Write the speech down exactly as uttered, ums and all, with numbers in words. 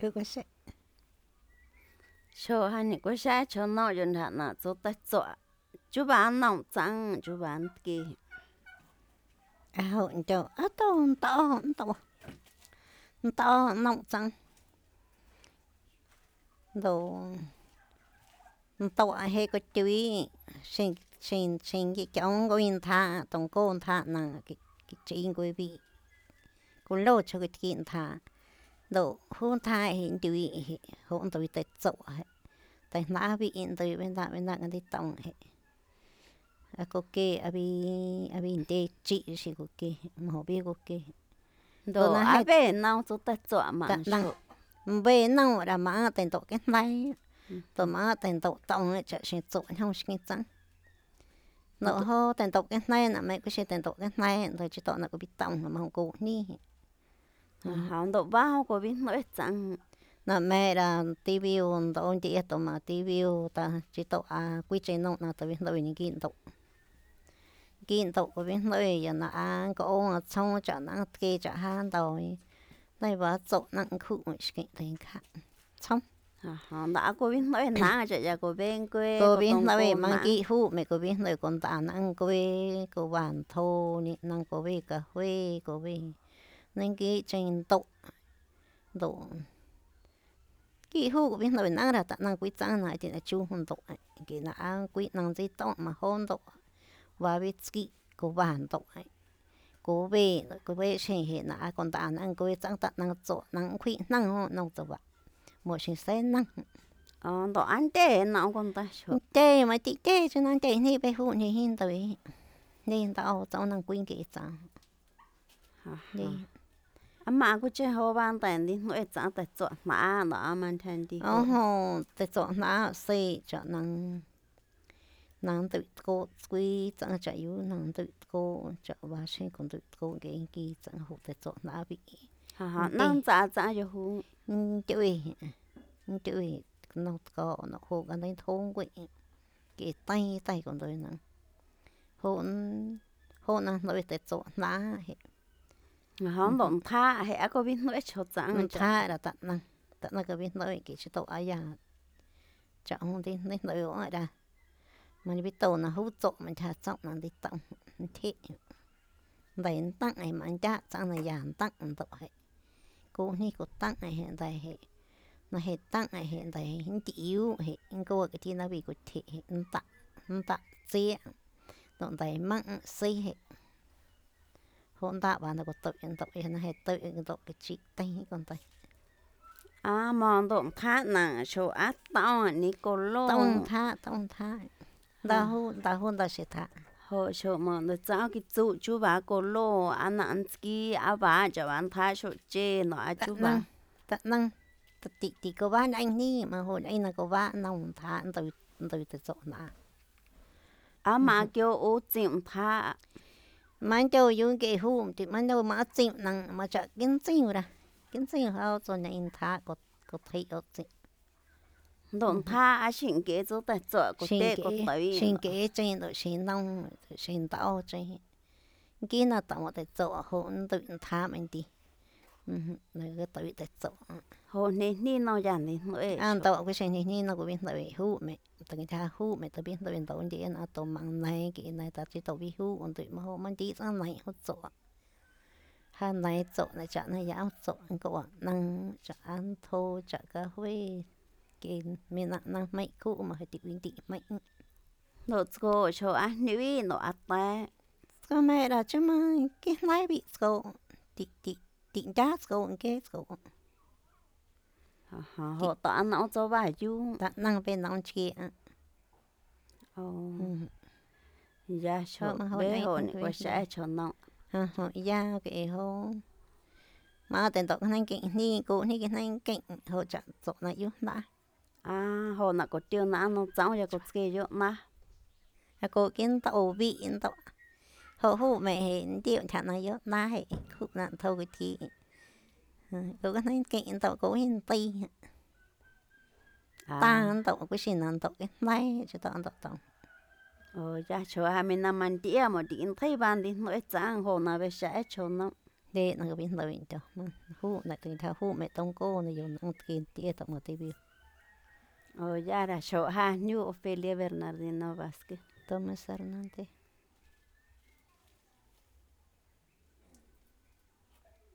cứ có sẽ cho hai nị có sẽ cho nó rồi hả nó cho ta chọn chú bạn nông trắng chú bạn kia à hồn cho à to to to to nông trắng đồ to hay có chuối xin xin xin cái chồng có in tha tổng cô tha nè cái cái chuyện của vị cô lô cho cái chuyện tha đồ hôn tha hiện chuối hôn tôi tết sổ tại nã vị in tôi bên đó bên đó cái đi tổng hệ à cô kê à bi à bi để chị thì cô kê mà họ biết cô kê đồ à về nông cho ta chọn mà cho về nông là mà tiền tổ cái này tổ mà tiền tổ tổng ấy chỉ sẽ chọn không cái trắng nó ho tiền tổ cái này là mấy cái sẽ tiền tổ cái này rồi chỉ tổ là có biết tổng mà không có ní họ đồ bao có biết nói trắng là mẹ là tivi tổ chị tổ mà tivi ta chỉ tổ à quy trình nông là tổ biết nói những cái tổ kiến tổ của bên nơi giờ là có ông xong cho nó kia cho han rồi đây và chỗ nặng khu cái tiền khác xong họ đã có biết nói nặng cho giờ của bên quê cô biết nói mang kỹ hú mẹ cô biết nói con ta năng quê cô bàn thô nè năng cô biết cà phê cô biết nên cái trên tổ tổ kỹ hú của biết nói năng là năng quý trang này thì là chú hôn tổ cái là quý năng gì tổ mà hôn tổ và biết kỹ cô bàn tổ ấy cô về cô về xem hiện là con ta năng cô trang tận năng chỗ năng khuyên năng ho năng chỗ vậy một sự sẽ năng ờ đồ ăn tê nào con ta tê mà chị tê cho nên tê này bé hụt này hin tới nên tao tao năng khuyên kỹ trang đi mà cô chơi hồ ban tèn đi nói trang tại chỗ mà nó mang theo đi ờ hồ tại chỗ mà xây cho năng năng tự cô quy trang chạy yếu năng tự cô cho bà sinh còn tự cô cái cái trang hụt tại chỗ mà bị họ năng trả trả cho hú chơi chơi nó có nó hụt cái này thôn quỷ cái tay tay còn tôi nè hôn hôn năng nói tại chỗ mà họ động tha hay có biết nói cho trang tha là tận năng tận năng có biết nói cái chỗ ai à chọn đi nên nói ở đây mình biết tàu là hút trộm mình thà trọng là đi tổng thế vậy tăng này mà anh cha tăng này giảm tăng tội cô ni cô tăng này hiện tại hệ nó hệ tăng này hiện tại hiện chịu hệ cô cái chi nó bị cô thể hiện tăng tăng xe đoạn tại măng xây hệ hôn tạ và nó có tội tội nó hệ tội tội cái chị tay con tay à mà động tha nè số ác tao Nicolo tông tha tông tha đào hôn đào hôn đào sẽ thả họ số mà nó cháu cái chú chú bà cô lô anh anh ski à bà cho anh tha số chê nó à chú bà tận năng tị tị cô bác anh đi mà hồi anh là cô bác nông thả từ từ từ chỗ nào à mà kêu ô chim tha mà cho dùng cái hũ thì mà đâu mà chim năng mà chợ kiến chim ra kiến chim họ cho nên thả có có thấy ở chim động tha à xin kế cho ta chợ có tê có tới xin kế trên rồi xin nông xin tao trên kia là tao tại chỗ hôn tự thả mình đi này cái tới tại chỗ hồ nên ni nó dàn đi nữa anh tao cái xin ni nó cũng biết tới hú mẹ tao cái tha hú mẹ tao biết tới bên tao đi anh tao mang này cái này tao chỉ tao biết hú còn tụi mà hồ mình đi sang này hút chỗ hai này chỗ này chợ này giáo chỗ anh có năng chợ ăn thô chợ cà phê cái mình năng năng mấy khu mà phải tự nhiên tự mấy nó có cho anh nữ nó ăn ta cái này là chứ mà cái này bị sâu tị tị tị đá sâu cái sâu họ họ tao nó cho vài chú ta năng bên nông kia ồ dạ cho bé hồ này có sẽ cho nó ha họ ya cái hồ mà tiền tộc cái này ni cô ni cái này cái hồ chặt chỗ này yếu đã à hồ nào có tiêu nó nó cháu cho có kia yếu mà cô kiến tàu vị tàu hồ hồ mẹ hiện tiêu chặt này yếu na hệ khu nạn thâu cái thì cô cái này cái tàu cô hiện tây ta tàu cái gì nạn tàu cái này cho tàu tàu tàu ờ dạ cho hai mươi năm anh tía mà điện thấy ban đi nói trang hồ nào về sẽ cho nó để nó biết nói cho nó hú lại từ thao hú mẹ tông cô này dùng nó kiên tía tao một tí biểu Oh, ya era show ha, New Ofelia Bernardino Vázquez. Thomas Hernández